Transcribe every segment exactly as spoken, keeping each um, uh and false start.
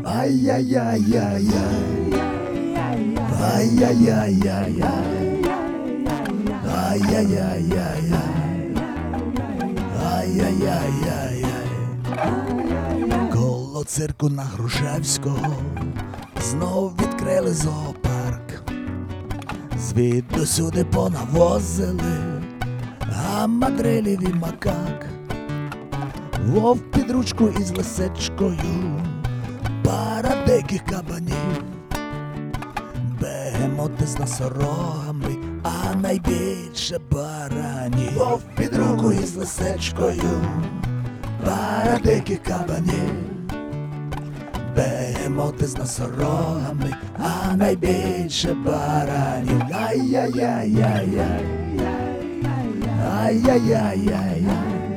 Ай-яй-яй-яй-яй. Ай-яй-яй-яй-яй. Ай-яй-яй-яй-яй. Ай-яй-яй-яй-яй. Коло цирку на Грушевського знов відкрили зоопарк. Звідусюди понавозили гамадрилів і макак. Вовк під ручку із лисичкою, пара диких кабанів, бегемоти з носорогами, а найбільше баранів. Вовк під руку із лисичкою, пара диких кабанів, бегемоти з носорогами, а найбільше баранів. Ай-яй-яй-яй-яй. Ай-яй-яй-яй-яй.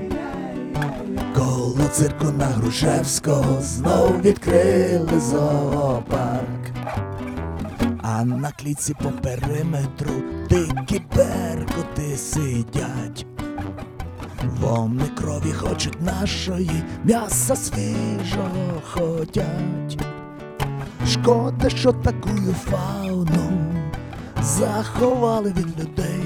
Коло цирку на Грушевського знов відкрили зоопарк. А на клітці по периметру дикі беркути сидять. Вони крові хочуть нашої, м'яса свіжого хотять. Шкода, що такую фауну заховали від людей.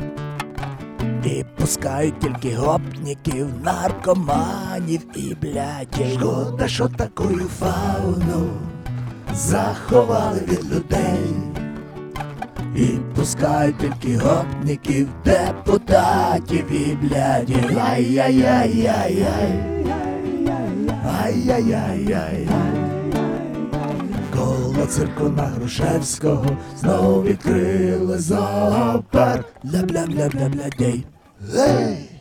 І пускають тільки гопників, наркоманів і блядів. Шкода, що такую фауну заховали від людей. І пускають тільки гопників, депутатів і блядів. Ай-яй-яй-яй-яй. Ай-яй-яй-яй-яй. Коло цирку на Грушевського знов відкрили зоопарк. Ля-бля-бля-бля-бля-дей. Ей!